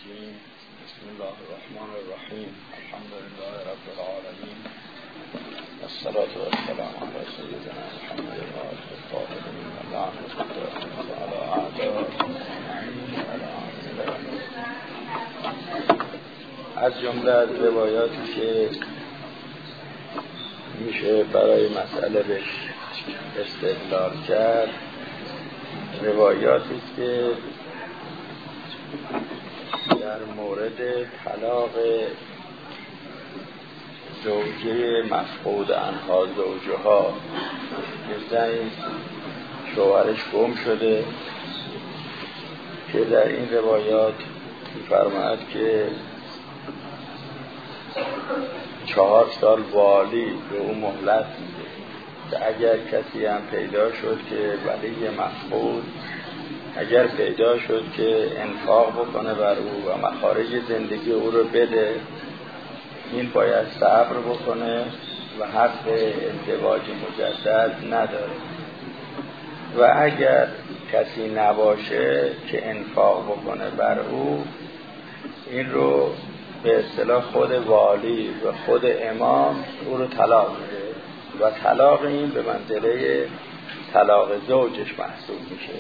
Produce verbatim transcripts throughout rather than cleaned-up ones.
الرجیم. بسم الله الرحمن الرحیم. الحمد لله رب العالمین. الصلاة والسلام علی سیدنا محمد و آله الطاهرین و لعنة الله علی اعدائهم اجمعین. از جمله از روایاتی که میشه برای مسئله بهش استدلال کرد، روایاتی است که در مورد طلاق زوجه مفقود عنها زوجه ها که زن شوهرش گم شده، که در این روایات می‌فرماید که چهار سال والی به او مهلت میده که اگر کسی هم پیدا شد که ولی مفقود اگر پیدا شد که انفاق بکنه بر او و مخارج زندگی او رو بده، این باید صبر بکنه و حق ازدواج مجدد نداره. و اگر کسی نباشه که انفاق بکنه بر او، این رو به اصطلاح خود والی و خود امام او رو طلاق میده و طلاق این به منزله طلاق زوجش محسوب میشه.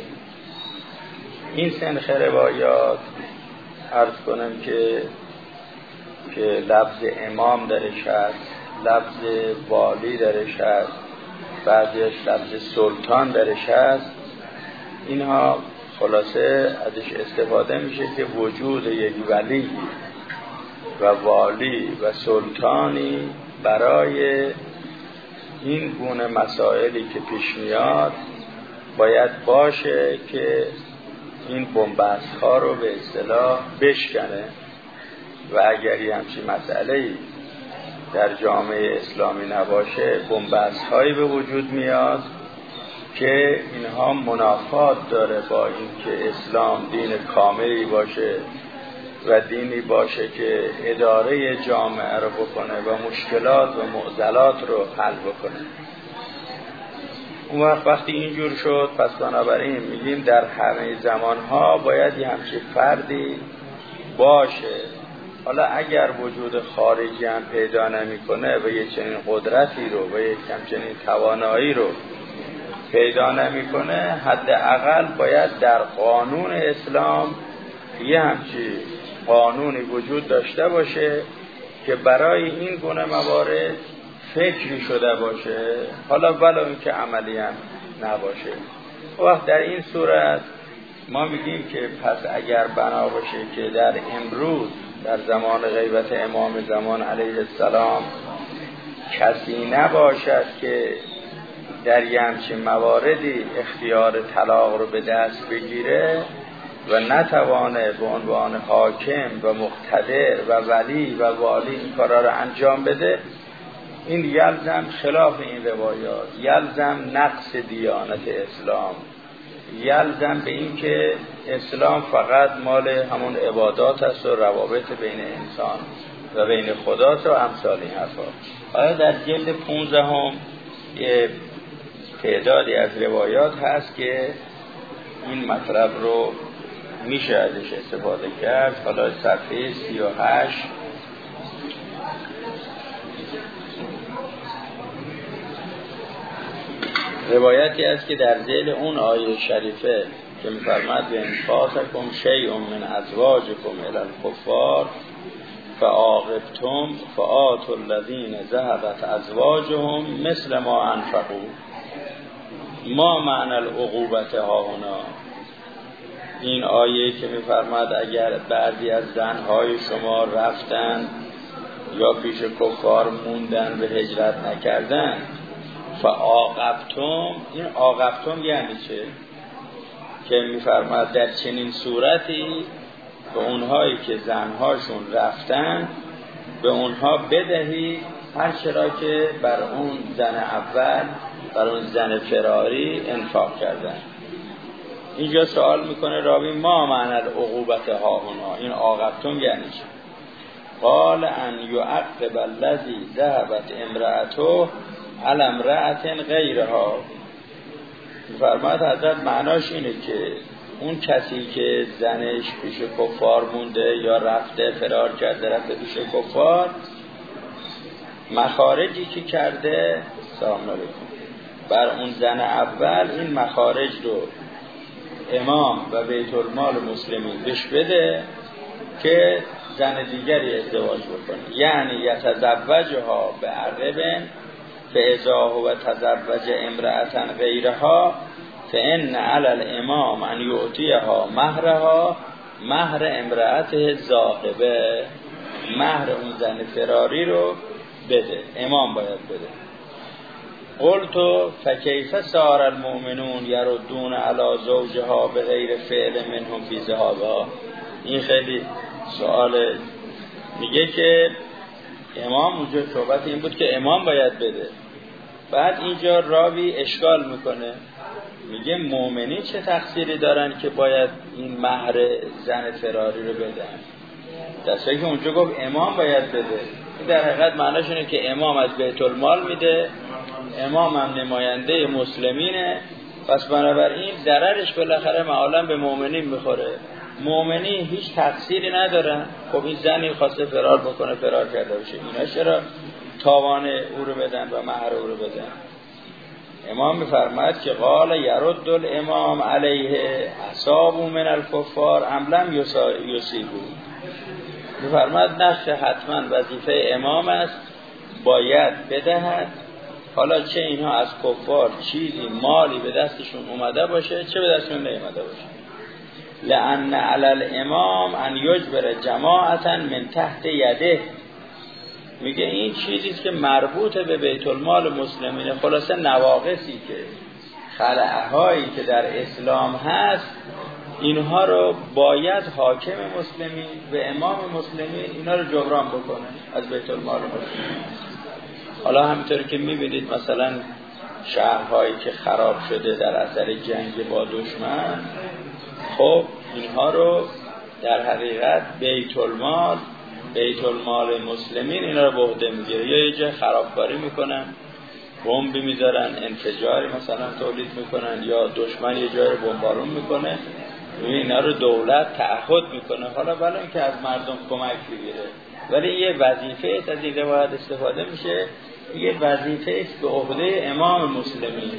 این سنخ روایات عرض کنم که که لفظ امام درش هست، لفظ والی درش هست، بعضیش لفظ سلطان درش هست. اینها خلاصه ازش استفاده میشه که وجود یک ولی و والی و سلطانی برای این گونه مسائلی که پیش میاد باید باشه که این بن‌بست ها رو به اصطلاح بشکنه. و اگر یه همچین مسئله‌ای در جامعه اسلامی نباشه، بن‌بست هایی به وجود میاد که اینها منافات داره با اینکه اسلام دین کاملی باشه و دینی باشه که اداره جامعه رو بکنه و مشکلات و معضلات رو حل بکنه. اون وقت وقتی اینجور شد، پس بنابراین میگیم در همه زمانها باید یه همچین فردی باشه. حالا اگر وجود خارجی هم پیدا نمی‌کنه و یه چنین قدرتی رو و یه همچنین توانایی رو پیدا نمی‌کنه، حداقل باید در قانون اسلام یه همچین قانونی وجود داشته باشه که برای این گونه موارد فکری شده باشه، حالا ولو اینکه عملی هم نباشه. وقت در این صورت ما میگیم که پس اگر بنا باشه که در امروز در زمان غیبت امام زمان علیه السلام کسی نباشد که در یه همچین مواردی اختیار طلاق رو به دست بگیره و نتوانه به عنوان حاکم و مقتدر و ولی و والی این کارا رو انجام بده، این یلزم خلاف این روایات، یلزم نقص دیانت اسلام، یلزم به این که اسلام فقط مال همون عبادات است و روابط بین انسان و بین خداست و امثال این حرفا. حالا در جلد پونزده هم یه تعدادی از روایات هست که این مطلب رو میشه ازش استفاده کرد. حالا صفحه سی و هشت روایتی است که در ذیل اون آیه شریفه که می‌فرماید به انفاسکم شیء من ازواجکم الی الکفار فعاقبتم فآتوا الذین ذهبت ازواجهم مثل ما انفقوا ما معنی العقوبت هاهنا. این آیه که می‌فرماید اگر بعضی از زنهای شما رفتن یا پیش کفار موندن و هجرت نکردن، فعاقبتم، این عاقبتم یعنی چه؟ که می‌فرماید در چنین صورتی به اونهایی که زنهاشون رفتن به اونها بدهی هر چرا که بر اون زن اول، بر اون زن فراری انفاق کردن. اینجا سوال میکنه راوی ما معنی العقوبت هاهنا، این عاقبتم یعنی چه؟ قال ان یعقب الذی ذهبت امرأته علی امرأة غیرها. فرماید حضرت معناش اینه که اون کسی که زنش پیش کفار مونده یا رفته فرار کرده رفته پیش کفار، مخارجی که کرده سلام علیکم بر اون زن اول، این مخارج رو امام و بیت المال مسلمین بهش بده که زن دیگری ازدواج بکنه. یعنی یتزوجها به عقبن فاذا هو تزوج امرأة غیرها فان علی الامام ان یعطیها مهرها مهر امرأته ذاهبه، مهر اون زن فراری رو بده، امام باید بده. قلت فکیف صار المؤمنون یردون علی زوجها بغیر فعل منهم فی ذهابها. این خیلی سوال. میگه که امام اونجا صحبت این بود که امام باید بده، بعد اینجا راوی اشکال میکنه، میگه مؤمنین چه تقصیری دارن که باید این مهر زن فراری رو بدن، دستایی که اونجا گفت امام باید بده. در حقیقت معناش اینه که امام از بیت المال میده، امام هم نماینده مسلمینه، پس بنابراین ضررش بالاخره معالاً به مؤمنین میخوره. مؤمنین هیچ تقصیری ندارن. خب این زنی خواسته فرار بکنه فرار کرده باشه، اینا چرا تاوان او رو بدن و مهر او رو بدن؟ امام میفرماید که قال یرد الامام علیه اصابوا من الکفار ام لم یصیبوا. میفرماید نقش حتما وظیفه امام است، باید بدهد، حالا چه اینها از کفار چیزی مالی به دستشون اومده باشه چه به دستشون نیومده باشه. لأن علی الامام ان یجبر جماعتا من تحت یده. میگه این چیزیست که مربوط به بیت المال مسلمین، خلاصه نواقصی که خلأهایی که در اسلام هست اینها رو باید حاکم مسلمین و امام مسلمین اینا رو جبران بکنه از بیت المال مسلمین. حالا همینطوری که میبینید مثلا شهرهایی که خراب شده در اثر جنگ با دشمن، خب اینها رو در حقیقت بیت المال بیت المال مسلمین اینا رو به عهده میگیره، یا یه جای خرابکاری میکنن، بمب میذارن، انفجاری مثلا تولید میکنن، یا دشمن یه جای رو بمبارون میکنه، اینا رو دولت تعهد میکنه، حالا بلا اینکه از مردم کمک بگیره، ولی یه وظیفه است، از این روایت استفاده میشه، یه وظیفه است به عهده امام مسلمین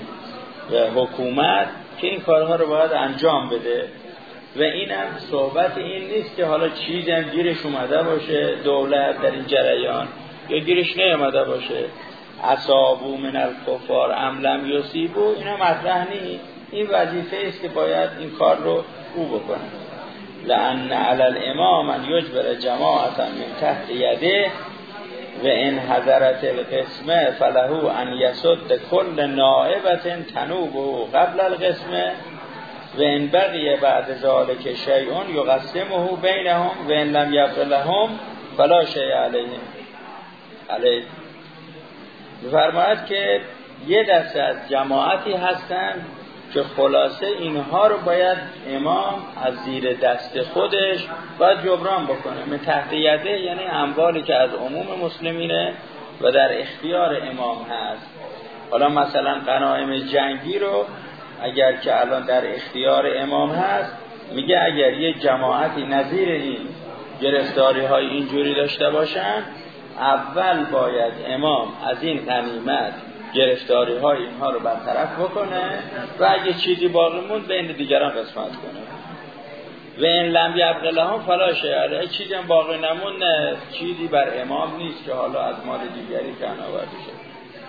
و حکومت که این کارها رو باید انجام بده. و اینم صحبت این نیست که حالا چیزی هم گیرش اومده باشه دولت در این جریان یا گیرش نیامده باشه. اصابوا من الکفار ام لم یصیبوا، اینا مطرح نیست، این وظیفه است که باید این کار رو او بکنه. لأن علی الامام ان یجبر جماعتا من تحت یده و ان حضرت القسمه فله ان یسد کل نائبه تنوبه قبل القسمه و ان بقی بعد ذلك شیء یقسمه بینهم و ان لم یبق لهم فلا شیء علیهم علیه. می‌فرماید که یه دسته از جماعتی هستن که خلاصه اینها رو باید امام از زیر دست خودش باید جبران بکنه. من تحت یده یعنی اموالی که از عموم مسلمینه و در اختیار امام هست. حالا مثلا غنایم جنگی رو اگر که الان در اختیار امام هست، میگه اگر یه جماعتی نظیر این گرفتاری های اینجوری داشته باشن، اول باید امام از این غنیمت گرفتاری های اینها رو برطرف بکنه و اگه چیزی باقی موند بین دیگران قسمت کنه. و این لم یبق لهم فلا شیء علیهم، چیزی هم باقی نموند نه چیزی بر امام نیست که حالا از مال دیگری کن آورده شه.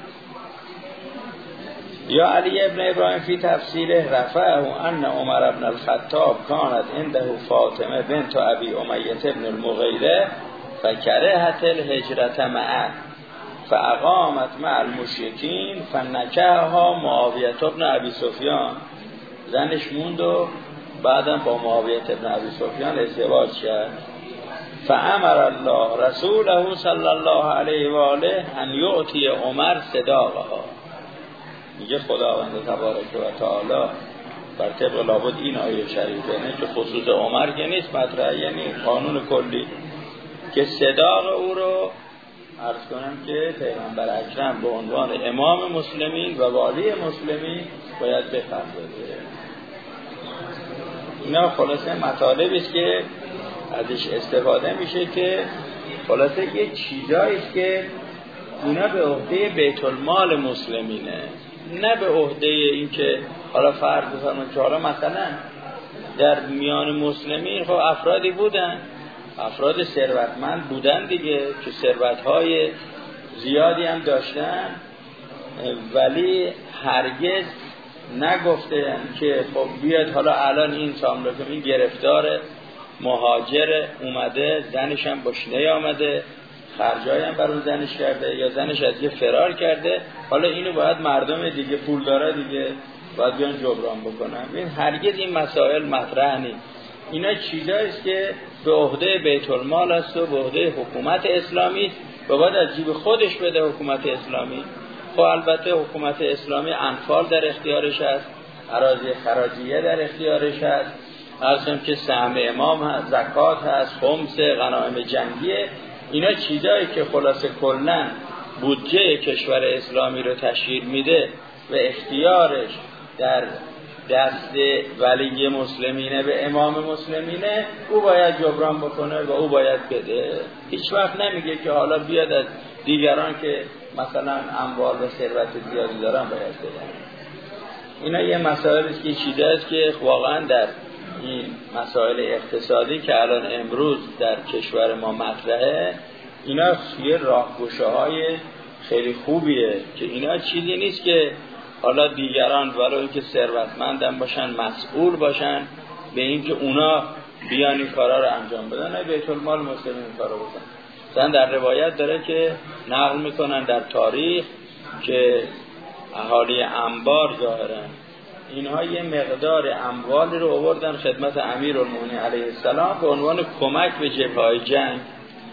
یا علی ابن ابراهیم فی تفسیره رفعه ان عمر ابن الخطاب کانت عنده فاطمه بنت ابی امیه ابن المغیره فکرهت الهجرت معه فاقامت مع المشرکین فنکحها معاویه ابن ابی سفیان. زنش موند و بعدم با معاویه ابن ابی سفیان ازدواج کرد. فامر الله رسوله صلی الله علیه و آله ان یعطی عمر صداقها. میگه خداوند تبارک و تعالی بر طبق لابد این آیه شریفه نه که خصوص عمر که نیست مطرح، یعنی قانون کلی که صداق او رو عرض کنم که پیغمبر اکرم به عنوان امام مسلمین و والی مسلمین باید بپردازه. اینا خلاصه مطالبی است که ازش استفاده میشه که خلاصه یه چیزایی است که اینا به عهده بیت المال مسلمینه، نه به عهده این که حالا فرض بفرمایید که حالا مثلا در میان مسلمین خب افرادی بودن، افراد ثروتمند بودن دیگه که ثروت‌های زیادی هم داشتن، ولی هرگز نگفتن که خب بیاد حالا الان این سامراکم این گرفتار مهاجر اومده، زنش هم باش نیامده، خرجایی هم برای زنش کرده یا زنش از یه فرار کرده، حالا اینو باید مردم دیگه پول داره دیگه باید بیان جبران بکنن. این هرگز این مسائل مطرح نیست. اینا چیزایی است که به عهده بیت المال است و به عهده حکومت اسلامی است و باید از جیب خودش بده حکومت اسلامی. خب البته حکومت اسلامی انفال در اختیارش است، اراضی خراجیه در اختیارش است، اصلا که سهم امام هست، زکات هست، خمس، غنایم جنگیه. اینا چیزایی که خلاصه کلن بودجه کشور اسلامی رو تشکیل میده و اختیارش در دست ولی مسلمینه به امام مسلمینه، او باید جبران بکنه و او باید بده. هیچ وقت نمیگه که حالا بیاد از دیگران که مثلا اموال و ثروت زیادی دارن باید بده. اینا یه مسائل است که چیزاست که واقعا در این مسائل اقتصادی که الان امروز در کشور ما مطرحه، اینا یه راهگشاهای خیلی خوبیه که اینا چیزی نیست که حالا دیگران ولو اینکه ثروتمندن باشن مسئول باشن به اینکه اونا بیان این کارا رو انجام بدن. نه، بیت المال مسلمین این کارو بکنن. مثلا در روایت داره که نقل میکنن در تاریخ که اهالی انبار ظاهرا اینها یه مقدار اموالی رو آوردن خدمت امیرالمومنین علیه السلام به عنوان کمک به جبهه‌های جنگ.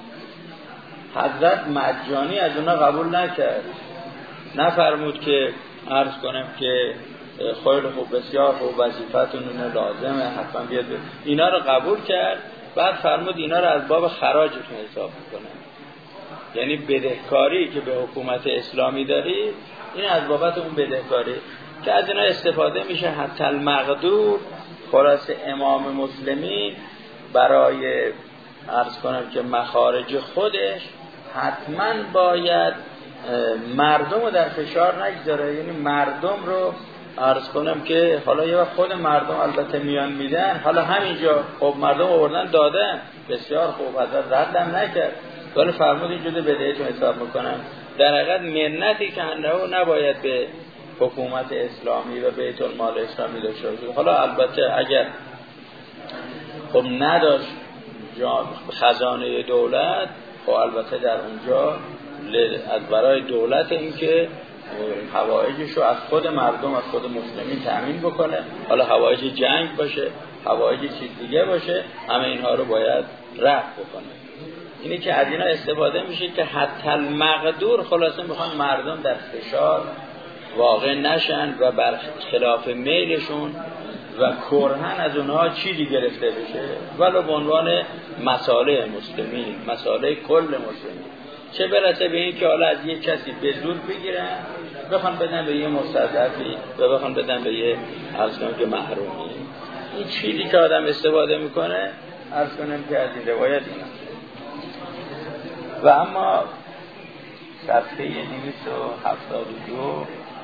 حضرت مجانی از اونا قبول نکرد، نفرمود که عرض کنم که خیلی خوب، بسیار خوب، وظیفتون اینه، لازمه، حتما بیاد. اینا رو قبول کرد، بعد فرمود اینا رو از باب خراجتون حساب میکنه. یعنی بدهکاری که به حکومت اسلامی داری این از بابت اون بدهکاری که از اینا استفاده میشه. حتی المقدور خلاص امام مسلمین برای عرض کنم که مخارج خودش حتما باید مردم رو در فشار نگذاره. یعنی مردم رو عرض کنم که حالا یه وقت خود مردم البته میان میدن، حالا همینجا خب مردم آوردن دادن، بسیار خوب، حضرت ردم نکرد، ولی فرمود اینجوری بدهیتون حساب میکنن. در حقیقت منتی که انه نباید به حکومت اسلامی و بیت المال اسلامی داشته باشه. حالا البته اگر خب نداشت خزانه دولت، خب البته در اونجا از برای دولت این که حوائجشو از خود مردم، از خود مسلمین تأمین بکنه. حالا حوائج جنگ باشه، حوائج چیز دیگه باشه، همه اینها رو باید رفع بکنه. اینی که از اینا استفاده میشه که حتی المقدور خلاصه میخوان مردم در فشار واقع نشن و بر خلاف میلشون و کرهن از اونها چیزی گرفته بشه، ولو به عنوان مساله مسلمین، مساله کل مسلمین. چه برسه به این که حالا از یک کسی به زور بگیرن بخوان بدن به یه مستضعفی و بخوان بدن به یه عرض کنم که محرومی. این چیزی که آدم استفاده میکنه عرض کنم که از این روایت اینا. و اما صفحه دویست و هفتاد و دو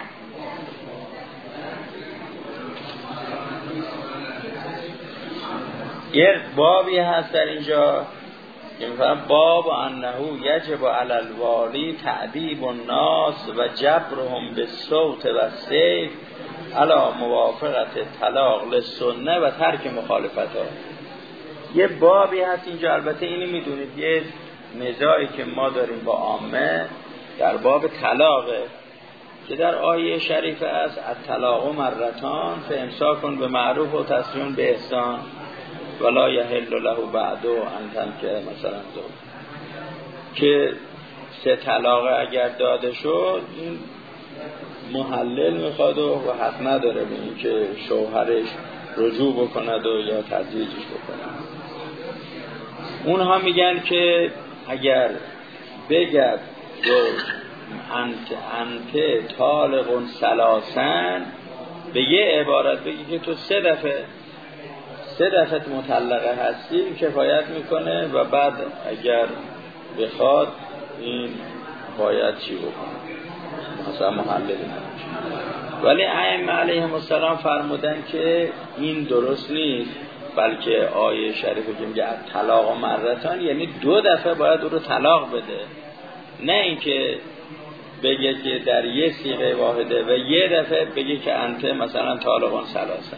یه بابی هست در اینجا که میفهم باب انه یجب علی الوالی تعذیب الناس و جبرهم بالصوت و السیف علی موافقت طلاق للسنه و ترک مخالفتها. یه بابی هست اینجا، البته اینی میدونید یه نزاعی که ما داریم با عامه در باب طلاقه که در آیه شریفه است الطلاق مرتان فامساک به معروف و تسریم به احسان ولا یحل له بعد ان تنکح مثلا دو، که سه طلاق اگر داده شد این محلل میخواد و حق نداره به این که شوهرش رجوع بکند و یا تزویجش بکند. اونها میگن که اگر بگد انت انت طالق سلاسن، به یه عبارت بگی که تو سه دفعه سه دفعه مطلقه هستی کفایت میکنه و بعد اگر بخواد این باید چی بکنه مثلا محلل نمیشه. ولی ائمه علیهم السلام فرمودن که این درست نیست، بلکه آیه شریفه که میگه طلاق و مرتان یعنی دو دفعه باید او رو طلاق بده، نه اینکه بگه که در یه صیغه واحده و یه دفعه بگه که انت مثلا طالقان ثلاثه.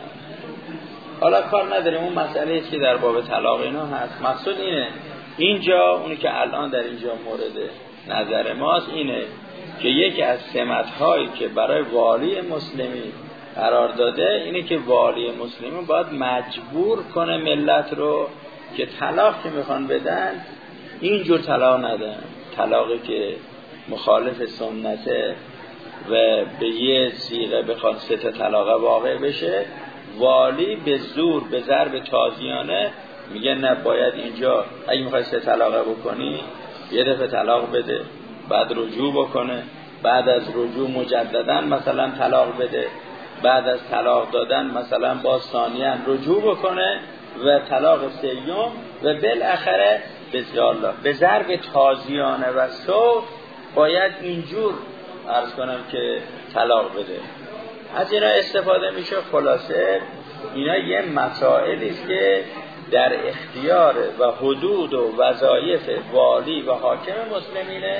حالا کار نداریم اون مسئله است که در باب طلاق اینا هست. مقصود اینه اینجا اونی که الان در اینجا مورد نظر ماست اینه که یکی از سمت‌هایی که برای والی مسلمی قرار داده اینه که والی مسلمی باید مجبور کنه ملت رو که طلاق که میخوان بدن اینجور طلاق ندن، طلاقی که مخالف سنته و به یه صیغه بخواد سه تا طلاق واقع بشه، والی به زور به ضرب تازیانه میگه نه باید اینجا اگه میخوای سه طلاقه بکنی یه دفعه طلاق بده، بعد رجوع بکنه، بعد از رجوع مجددا مثلا طلاق بده، بعد از طلاق دادن مثلا باز ثانیاً رجوع بکنه و طلاق سیوم و بالاخره بسیارالله به ضرب تازیانه و صوت باید اینجور عرض کنم که طلاق بده. از اینا استفاده میشه. خلاصه اینا یه مسائلی است که در اختیار و حدود و وظایف والی و حاکم مسلمینه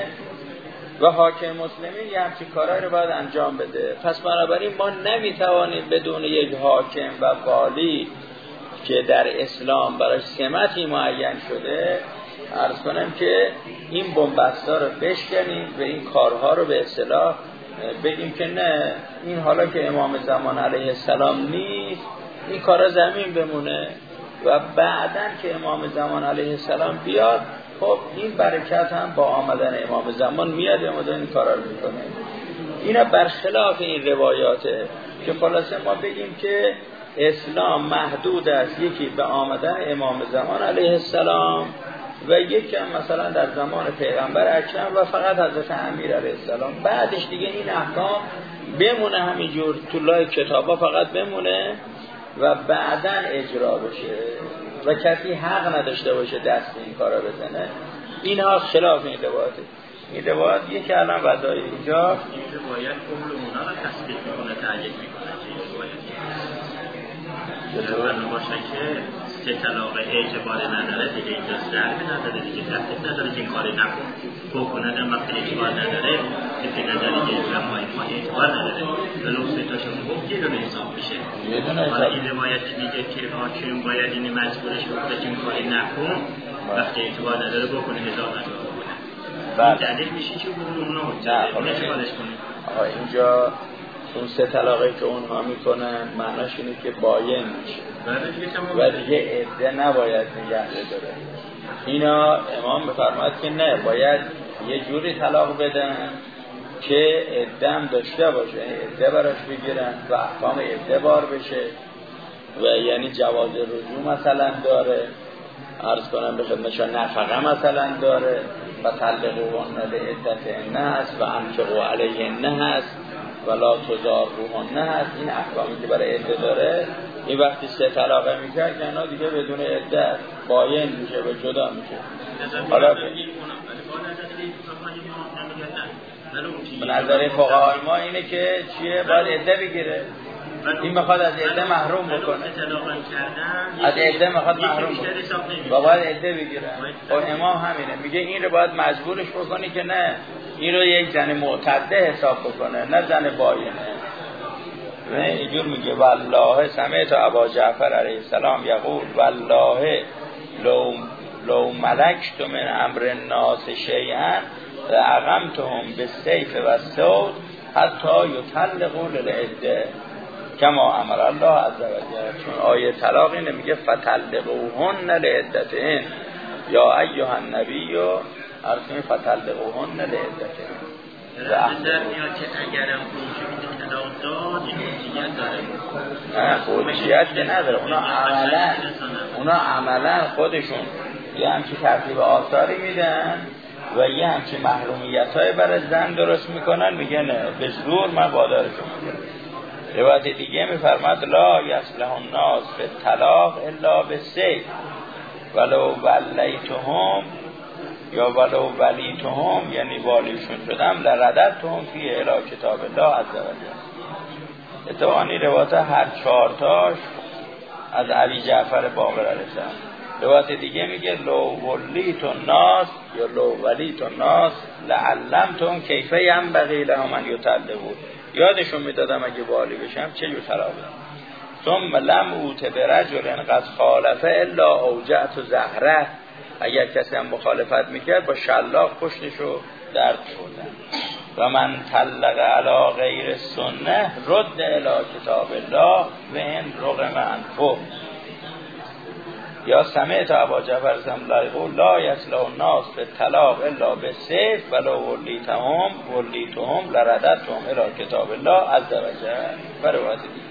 و حاکم مسلمین یه همچین کارهایی رو باید انجام بده. پس بنابراین ما نمیتوانیم بدون یک حاکم و والی که در اسلام برای سمتی معین شده عرض کنم که این بنبستا رو بشکنیم و این کارها رو به اصطلاح بگیم که نه این حالا که امام زمان علیه السلام نیست این کارا زمین بمونه و بعدن که امام زمان علیه السلام بیاد خب این برکت هم با آمدن امام زمان میاد و این کارا رو میکنه. اینا برخلاف این روایاته که خلاصه ما بگیم که اسلام محدود است یکی به آمدن امام زمان علیه السلام و یکی هم مثلا در زمان پیغمبر اکرم و فقط حضرت امیر علیه السلام، بعدش دیگه این احکام بمونه همینجور تو لای کتابا فقط بمونه و بعداً اجرا بشه و کسی حق نداشته باشه دست این کارا بزنه. اینها خلاف این روایته. این روایت یکی الان وضعی اینجا این روایت کل اونا رو تصدیق میکنه تعیید میکنه که این روایت این باشه که سه طلاق اعتبار نداره دیگه اینجا ضرب نداره دیگه دستت نداره که این کاری نکن بکنه هم وقتی اعتبار نداره کسی نداره که جمعای ما اعتبار نداره ولو سه تاشون گفت یه دونه حساب میشه. حالا این روایت میگه که حاکم باید این مجبورش بکنه که این کاری نکن وقتی اعتبار نداره بکنه هزار نداره بکنه این دلیل میشه که اون اونو اعتبارش کنه. آقا اینجا اون سه طلاقی که اونها میکنن معناش اینه که باین میشه و دیگه عده نباید نگه داره. اینا امام بفرماید که نه باید یه جوری طلاق بدن که عده داشته باشه، عده براش بگیرن و احکام عده بار بشه و یعنی جواز رجوع مثلا داره عرض کنم به خدمتشان نفقه مثلا داره و طلقوهن لعدتهن نه هست و انفقوا علیهن نه هست ولا تضاروهن هست. این احکامی که برای عده داره این وقتی سه طلاقه میکرد که اینا دیگه بدون عده باین میشه و جدا میشه. حالا به نظر فقهای ما اینه که چیه باید عده بگیره، این میخواد از عده محروم بکنه، از عده میخواد محروم بکنه و باید عده بگیره. و امام همینه میگه این رو باید مجبورش بکنی که نه این رو یک زن معتده حساب بکنه نه زن باینه. و اینجور میگه والله سمعت ابا جعفر علیه السلام یقول والله لو لو ملکت من امر الناس شیئا لأقمتهم بالسیف و الصوت حتی یطلقوا للعده کما امر الله عز وجل. چون آیه طلاق اینه میگه فطلقوهن لعدتهن یا ایها النبی ارسل فطلقوهن لعدتهن. در میاد که اگرم خروجی طلاق داد این حجیت داره. نه خروجیت که نداره، اونا عملا اونا عملا خودشون یه همچی ترتیب آثاری میدن و یه همچی محرومیت های برای زن درست میکنن، میگن به زور من وادارشون میکنم. روایت دیگه میفرماد لا یصلح الناس به طلاق الا به سیف ولو ولیتهم یا ولو ولیتهم، یعنی والیشون شدم لرددتهم فی الی کتاب الله عز وجل. اتفاقی روایت هر چهارتاش از ابی جعفر باقر علیه السلام. روایت دیگه میگه لو ولیت الناس یا لو ولیت الناس لعلمتهم کیف ینبغی لهم ان یطلقوا، یادشون میدادم اگه والی بشم چه جور طلاق بدم. ثم لم اوت برجل قد خالف الا اوجعت زهره، اگر کسی هم مخالفت میکرد با شلاق پشتشو درد بردن. و من طلق علی غیر سنه رد الی کتاب الله و ان رغم انفه. یا سمعت ابا جعفر الله یقول لا یصلح الناس بالطلاق الا بالسیف ولو ولیتهم ولیتهم لرددتهم الی کتاب الله عز وجل. و روایت دیگه.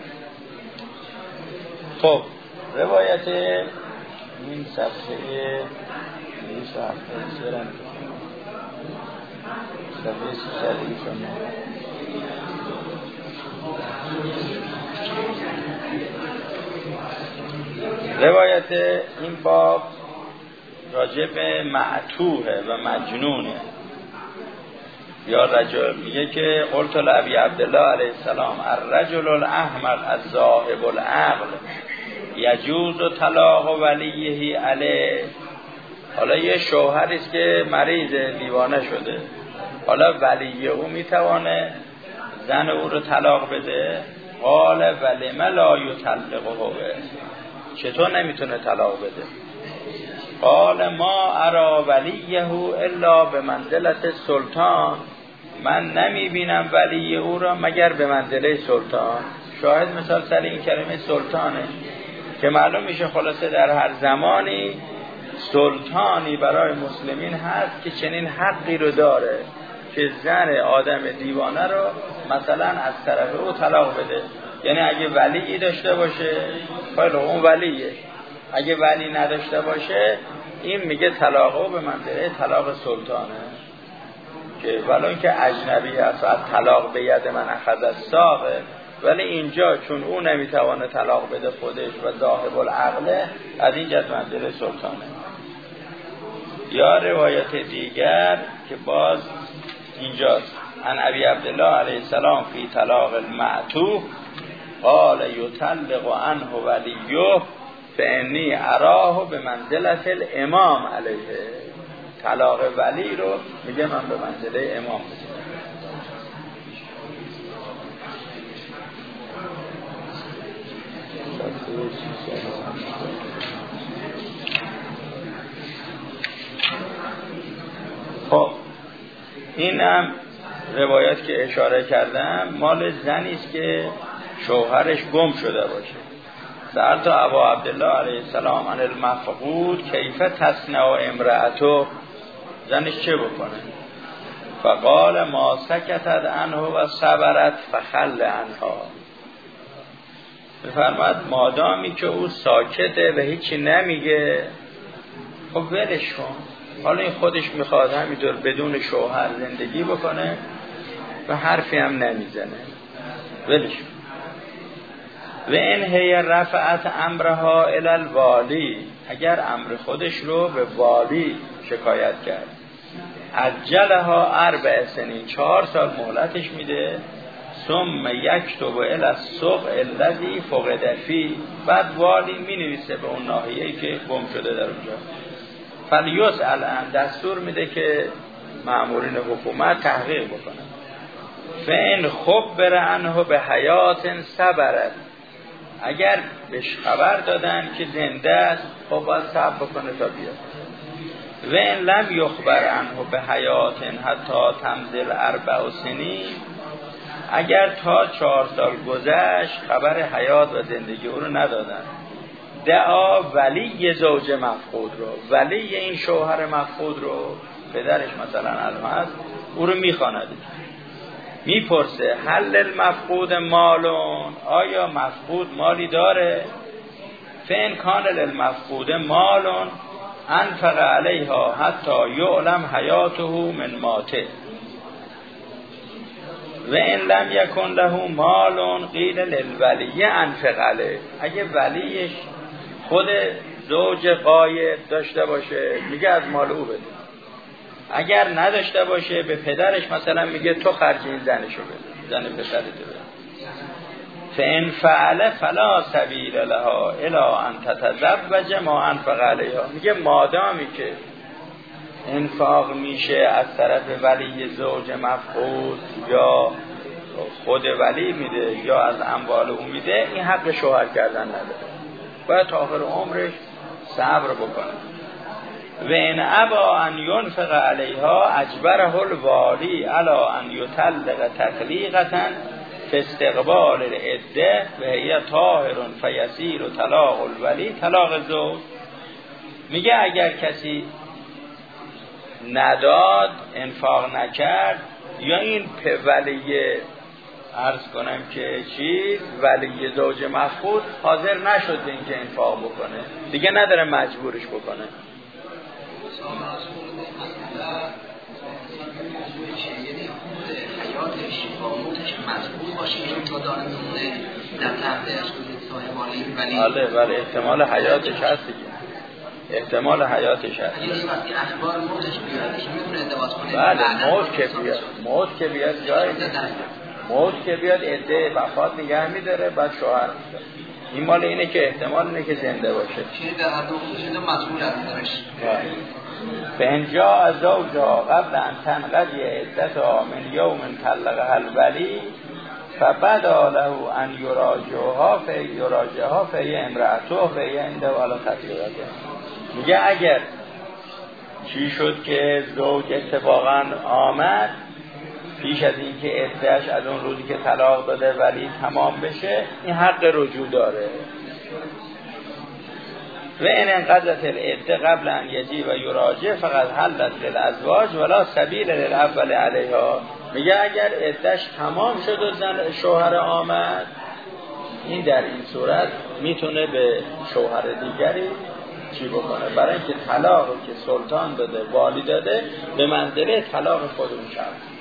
خب روایت این صفحه نیست هفته سرم صفحه سیصد و روایت این باب راجع به معتوه و مجنونه. یا رجل میگه که قلت لابی عبدالله علیه السلام الرجل الاحمق الذاهب العقل یجوز طلاق ولیه علیه. حالا یه شوهری است که مریض دیوانه شده، حالا ولی او میتوانه زن او رو طلاق بده. قال ولم لا یطلقه، چطور نمیتونه طلاق بده؟ قال ما ارا ولیه الا به منزلت سلطان، من نمیبینم ولی او را مگر به منزله سلطان. شاهد مثال سر این کلمه سلطانه که معلوم میشه خلاصه در هر زمانی سلطانی برای مسلمین هست که چنین حقی رو داره که زن آدم دیوانه رو مثلا از طرف او طلاق بده. یعنی اگه ولی داشته باشه خیلی اون ولیه، اگه ولی نداشته باشه این میگه طلاقو به منزله طلاق سلطانه، که ولو اینکه اجنبی است و طلاق به ید من اخذ الساقه، ولی اینجا چون او نمیتوانه طلاق بده خودش و ذاهب العقله، از این جهت منزله سلطانه. یا روایت دیگر که باز اینجاست عن ابی عبدالله علیه السلام فی طلاق المعتوه قال یطلق عنه ولیه فانی اراه به منزلت الامام علیه. طلاق ولی رو میگه من به منزله امام بده. خب اینم روایت که اشاره کردم مال زنی است که شوهرش گم شده باشه. سألت ابا عبدالله علیه السلام عن المفقود کیف تصنع امرأته، زنش چه بکنه؟ فقال ما سکتت عنه و صبرت فخل عنها. بفرماد مادامی که او ساکته و هیچی نمیگه خب ولش کن. حالا این خودش میخواد همینطور بدون شوهر زندگی بکنه و حرفی هم نمیزنه، ولش کن. و این هی رفعت امرها الی الوالی، اگر امر خودش رو به والی شکایت کرد عجلها اربع سنین، چهار سال مهلتش میده. ثم یکتب الی السوق الذی فقد فی، بعد والی مینویسه به اون ناحیه‌ای که گم شده در اونجا. فلیسأل عن، دستور میده که مأمورین حکومت تحقیق بکنن. فین خبر عنه به حیات صبرت، اگر بهش خبر دادن که زنده است خب باید صبر بکنه تا بیاد. و این لم یخبر عنه به حیات حتی تمضی اربع سنین، اگر تا چهار سال گذشت خبر حیات و زندگی او رو ندادن، دعا ولی زوج مفقود رو، ولی این شوهر مفقود رو، پدرش مثلا الان هست، او رو میخواند، میپرسه هل المفقود مالون، آیا مفقود مالی داره؟ فین کان للمفقود مالون انفق علیها حتی یعلم حیاته من ماته. و ان لم یکن له مال قیل للولی انفق علیه، اگه ولیش خود زوج غایب داشته باشه میگه از مال او بده، اگر نداشته باشه به پدرش مثلا میگه تو خرج این زنشو بده، زن پسرت بده. فان فعل فلا سبیل لها الی ان تتزوج ما انفق علیها، میگه مادامی که انفاق میشه از طرف ولی زوج مفقود یا خود ولی میده یا از اموال او میده، این حق شوهر کردن نداره، باید تا آخر عمرش صبر بکنه. و ان ابا ان ينفق علیها اجبره الوالی علی ان یطلق تطلیقه فی استقبال العده و هی طاهر فیسیر طلاق الولی طلاق زوج. میگه اگر کسی نداد، انفاق نکرد، یا این ولی عرض کنم که چیز ولی زوج مفقود حاضر نشد به این که انفاق بکنه، دیگه نداره مجبورش بکنه. حیاتش با موتش مجبور باشه که تا داره میمونه در تحت اشکال صاحب مالی ولی بله بله احتمال حیاتش هست دیگه، احتمال حیاتش هست. یعنی وقتی اخبار موتش بیادش میتونه ازدواج کنه. بله موت که بیاد، موت که بیاد جایی موت که بیاد عده وفات نگه میداره بعد شوهر میشه. این مال اینه که احتمال اینه که زنده باشه. چیزی در حد خودش اینو مجبور ازش. به اینجا از زوجها قبل ان تنقضی عدتها من یوم طلقها الولی فبدا له ان یراجعها فی یراجعها فی امرأته فی عنده ولا تطلیقته. میگه اگر چی شد که زوج اتفاقا آمد پیش از این که عدتش از اون روزی که طلاق داده ولی تمام بشه، این حق رجوع داره. و ان انقضت العده قبل ان یجی و یراجع فقط حلت للازواج ولا سبیل للاول علیها. میگه اگر عدتش تمام شد و زن شوهر آمد، این در این صورت میتونه به شوهر دیگری چی بکنه، برای اینکه طلاق که سلطان داده والی داده به منزله طلاق خود اون شد.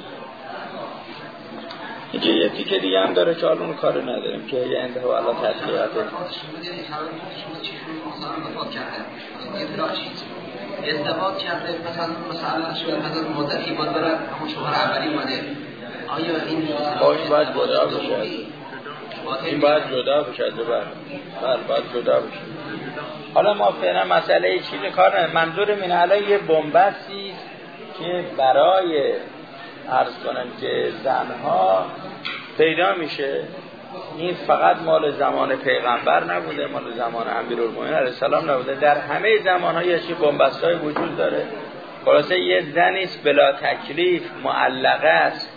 اینکه یه تیکه دیگه هم داره که حالا اون کار نداریم که یه انده و علا تطلیقاته ازدواج کرده مثلا مثلا شده مثلا مدتی باید برای همون شوهر اولی ماده، آیا این این باید جدا بشه، این باید جدا بشه بله باید جدا بشه. حالا ما فعلا مسئله چیز کار نداریم، منظور من الان یه بنبستی که برای عرض کنم که زنها پیدا میشه، این فقط مال زمان پیغمبر نبوده، مال زمان امیرالمومنین علیه السلام نبوده، در همه زمان‌ها یه چیز بنبست‌های وجود داره. خلاصه یه زنیست بلا تکلیف معلقه است،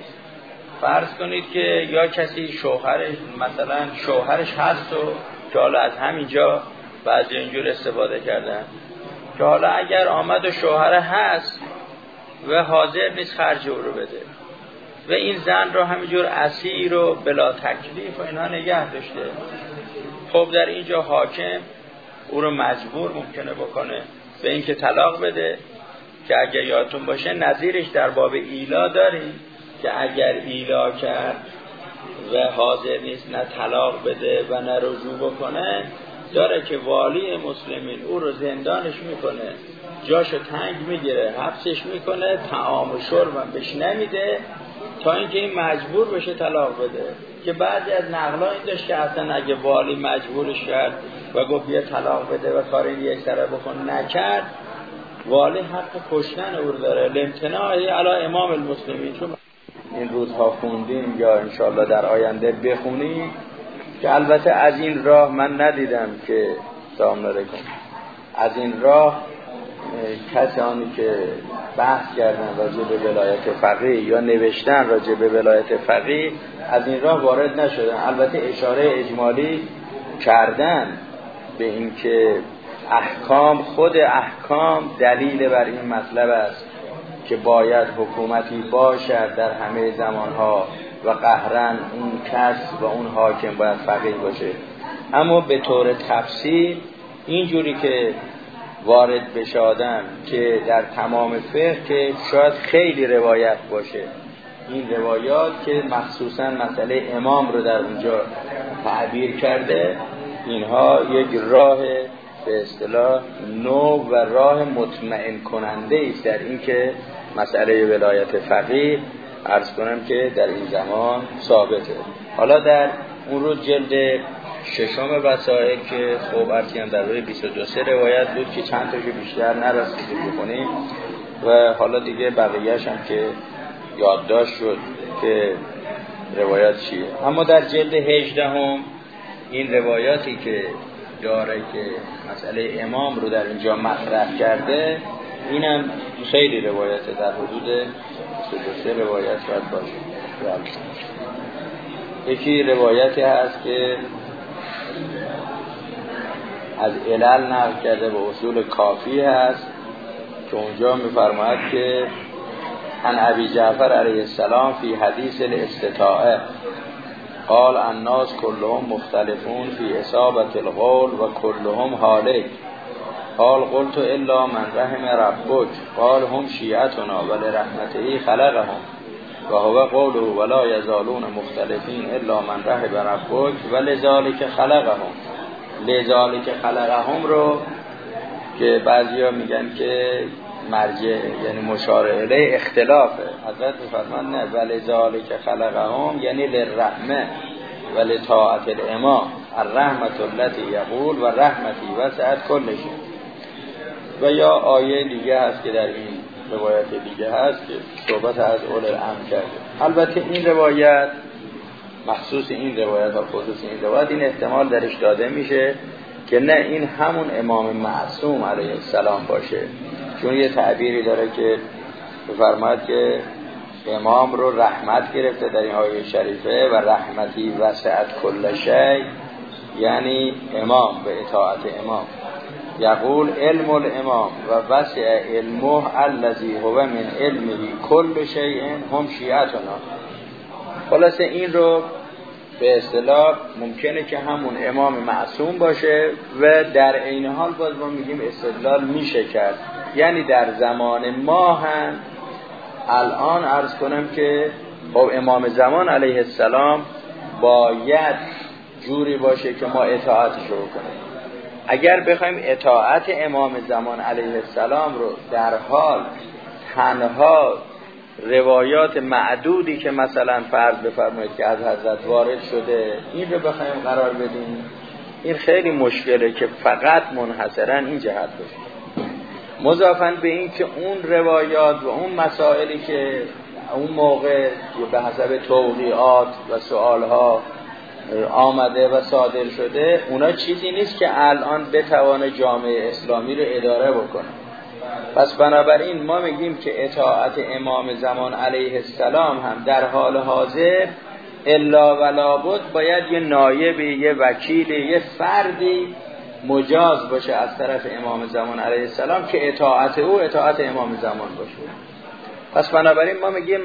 فرض کنید که یا کسی شوهرش مثلا شوهرش هست و که حالا از همینجا بعضی اینجور استفاده کردن که حالا اگر آمد و شوهر هست و حاضر نیست خرج او رو بده و این زن رو همینجور اسیر و بلا تکلیف و اینها نگه داشته، خب در اینجا حاکم او رو مجبور ممکنه بکنه به اینکه طلاق بده، که اگر یادتون باشه نظیرش در باب ایلا داریم که اگر ایلا کرد و حاضر نیست نه طلاق بده و نه رجوع بکنه، داره که والی مسلمین او رو زندانش میکنه، جاشو تنگ میگیره، حبسش میکنه، طعام و شرب هم بهش نمیده تا اینکه این مجبور بشه طلاق بده. که بعضی از نقلا این داشت که اصلا اگه والی مجبورش کرد و گفت بیا طلاق بده و کار این یک طرف بکن نکرد، والی حق کشتن او رو داره، لامتناعی علی امام المسلمین. چون این روزها خوندیم یا انشالله در آینده بخونیم که البته از این راه من ندیدم که سلام علیکم از این راه کسانی که بحث کردن راجع به ولایت فقیه یا نوشتن راجع به ولایت فقیه از این راه وارد نشدن. البته اشاره اجمالی کردن به این که احکام خود احکام دلیل بر این مطلب است که باید حکومتی باشد در همه زمانها و قهرن اون کس و اون حاکم باید فقیه باشه، اما به طور تفصیل اینجوری که وارد بشادن که در تمام فقه که شاید خیلی روایت باشه این روایات که مخصوصا مسئله امام رو در اونجا تعبیر کرده، اینها یک راه به اصطلاح نو و راه مطمئن کننده است در این که مسئله ولایت فقیه عرض کنم که در این زمان ثابته. حالا در اون رو جلد ششم وسائل که خوب ارتیم در روی بیست و دو سه روایت بود که چند تاشو بیشتر نرسیدیم بکنیم و حالا دیگه بقیه‌اش هم که یادداشت شد که روایت چیه. اما در جلد هجده هم این روایاتی که داره که مسئله امام رو در اینجا مطرح کرده، اینم خیلی روایت در حدود بیست و دو سه روایت باید باشه. یکی روایتی هست که از علل نقل کرده و اصول کافی هست که اونجا می‌فرماید که عن ابی جعفر علیه السلام فی حدیث الاستطاعه قال الناس كلهم مختلفون في اصابة القول و كلهم هالك قال قلت الا من رحم ربك قال هم شیعتنا ولرحمته خلقهم و هو قوله ولا یزالون مختلفین الا من رحم ربک ولذالک خلقهم. لذالک خلقهم رو که بعضیا میگن که مرجع یعنی مشار الیه اختلافه، حضرت میفرمان نه ولذالک خلقهم یعنی للرحمه ولطاعت الامام الرحمت التي یقول و رحمتی وسعت کل شیء. و یا آیه دیگه هست که در این روایت دیگه هست که صحبت از اول الامر کرده. البته این روایت مخصوص این روایت و خصوص این روایت این احتمال درش داده میشه که نه این همون امام معصوم علیه السلام باشه، چون یه تعبیری داره که بفرماید که امام رو رحمت گرفته در این آیه شریفه و رحمتی وسعت کل شیء، یعنی امام به اطاعت امام. یقول علم الامام و وسع علمه الذی هو من علمه کل شیء هم شیعتنا. خلاصه این رو به اصطلاح ممکنه که همون امام معصوم باشه و در این حال باز ما میگیم استدلال میشه کرد، یعنی در زمان ما هم الان عرض کنم که خب امام زمان علیه السلام باید جوری باشه که ما اطاعتش رو کنیم. اگر بخوایم اطاعت امام زمان علیه السلام رو در حال تنها روایات معدودی که مثلا فرض بفرمایید که از حضرت وارد شده این رو بخوایم قرار بدیم، این خیلی مشکله که فقط منحصرا این جهت باشه. مضافاً به این که اون روایات و اون مسائلی که اون موقع به حسب توقیعات و سوالها آمده و صادر شده، اونا چیزی نیست که الان بتوانه جامعه اسلامی رو اداره بکنه. پس بنابراین ما میگیم که اطاعت امام زمان علیه السلام هم در حال حاضر الا ولا بد باید یه نایب، یه وکیل، یه فردی مجاز باشه از طرف امام زمان علیه السلام که اطاعت او اطاعت امام زمان باشه. پس بنابراین ما میگیم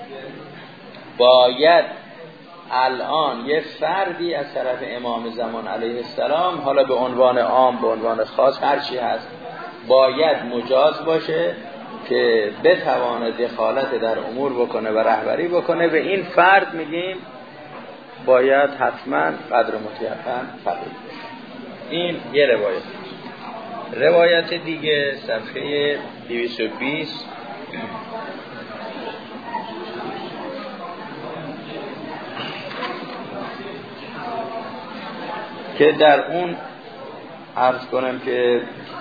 باید الان یه فردی از طرف امام زمان علیه السلام، حالا به عنوان عام به عنوان خاص هر چی هست، باید مجاز باشه که بتوانه دخالت در امور بکنه و رهبری بکنه. به این فرد میگیم باید حتما قدر مطلقاً فقیه. این یه روایت. روایت دیگه صفحه دویست و بیست که در اون عرض کنم که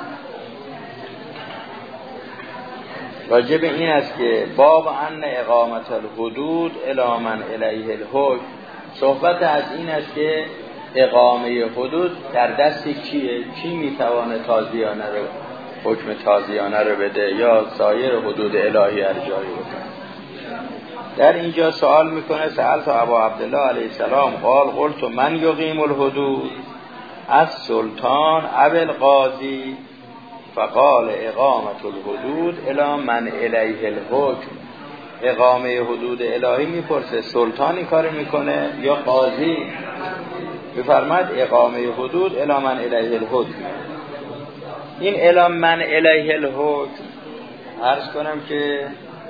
واجب این است که باب ان اقامت الحدود الی من الیه الحکم، صحبت از این است که اقامه حدود در دست کیه، کی میتوانه تازیانه رو حکم تازیانه رو بده یا سایر حدود الهی ارجاعی بکنه. در اینجا سوال میکنه سألت ابا عبدالله علیه السلام قال قلت من یقیم الحدود از سلطان ابو القاضی فقال اقامت الحدود الی من الیه الحکم. اقامه حدود الهی میپرسه سلطانی کار میکنه یا قاضی؟ بفرماد اقامه حدود الی من الیه الحکم. این الی من الیه الحکم عرض کنم که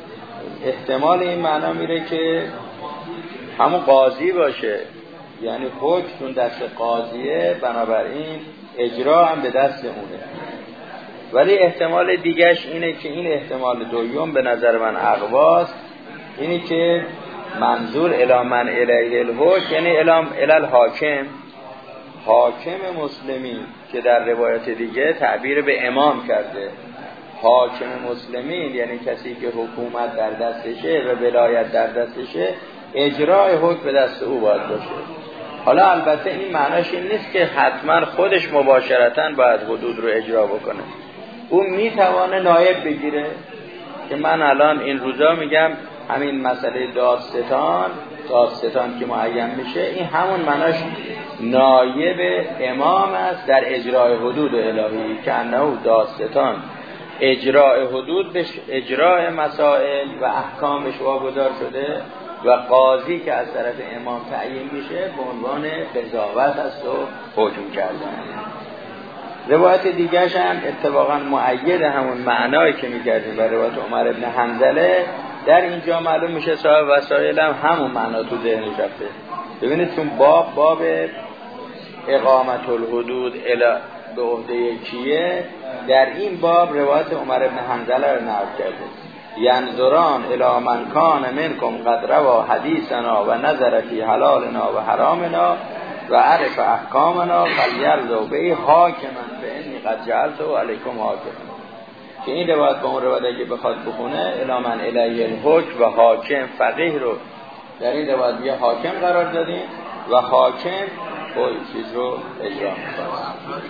احتمال این معنا میره که همون قاضی باشه، یعنی حکم دست قاضیه، بنابراین اجرا هم به دست اونه. ولی احتمال دیگهش اینه که این احتمال دوم به نظر من اقواست، اینی که منظور الی من الیه الحکم یعنی الی الحاکم، حاکم مسلمی که در روایت دیگه تعبیر به امام کرده. حاکم مسلمین یعنی کسی که حکومت در دستشه و ولایت در دستشه، اجرای حکم به دست او باید باشه. حالا البته این معناش این نیست که حتما خودش مباشرتاً باید حدود رو اجرا بکنه. او میتوانه نایب بگیره، که من الان این روزا میگم همین مسئله دادستان دادستان که معین میشه، این همون معناش نایب امام است در اجرای حدود الهی، که انه دادستان اجرای حدود بش اجرای مسائل و احکامش واگذار شده و قاضی که از طرف امام تعیین میشه به عنوان قضاوت است و حکم کردن. روایت دیگرش هم اتفاقا مؤید همون معنایی که میکردیم بر روایت عمر ابن حنظله، در اینجا معلوم میشه صاحب وسائل هم همون معنا تو ذهنش رفته. ببینید چون باب باب اقامت الحدود الی به عهده کیه، در این باب روایت عمر ابن حنظله رو نقل کرده. ینظران الی من کان منکم قد روا حدیثنا و نظر فی حلالنا و حرامنا و عرف احکامنا فلیرضوا به حاکما فانی قد جعلته علیکم حاکما. که این روایت با اون روایتی که بخواد بخونه الی من الیه الحکم و حاکم فقیه رو در این روایت یه حاکم قرار دادیم و حاکم با این چیز رو اجرا می‌کنه.